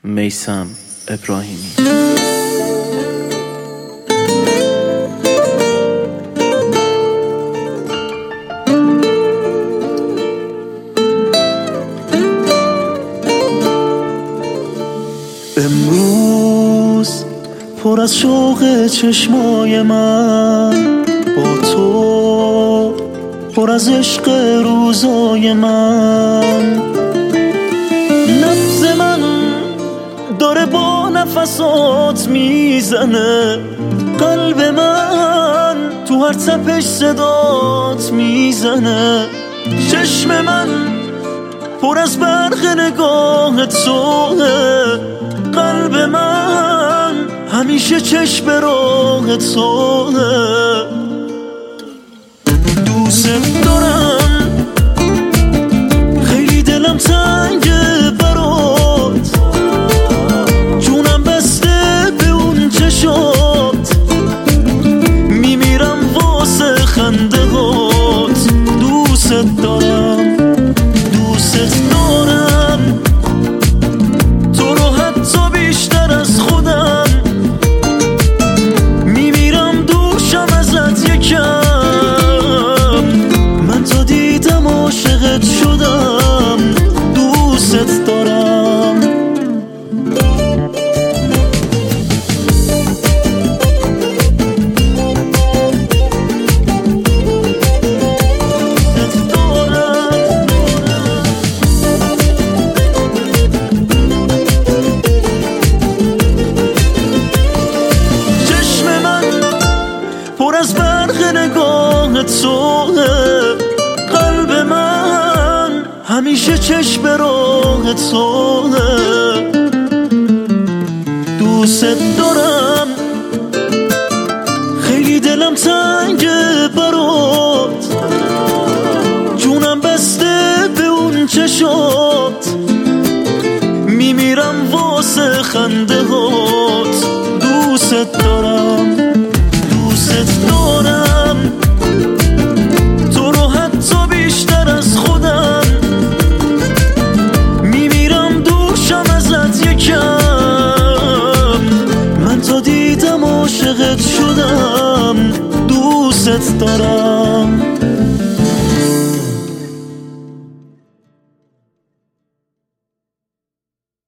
میثم ابراهیمی. امروز پر از شوق چشمای من، با تو پر از عشق روزای من. نبض من داره با نفسات میزنه، قلب من تو هر تپش صدات میزنه. چشم من پر از برق نگاه توه، قلب من همیشه چشم راه توه. دوست دارم، خیلی دلم تنگه برات، جونم بسته به اون چشات، میمیرم واسه خنده هات. دوست دارم، دوست دارم تو رو حتی بیشتر از خودم، میمیرم دوشم ازت یکم. من تا دیدم عاشقت شدم، دوست دارم. پر از برق نگاه توه، قلب من همیشه چشم راه توه. دوست دارم، خیلی دلم تنگه برات، جونم بسته به اون چشات، میمیرم واسه خنده هات. دوست دارم، دوست دارم تو رو حتی بیشتر از خودم، میمیرم دوشم ازت یکم. من تا دیدم عاشقت شدم، دوست دارم.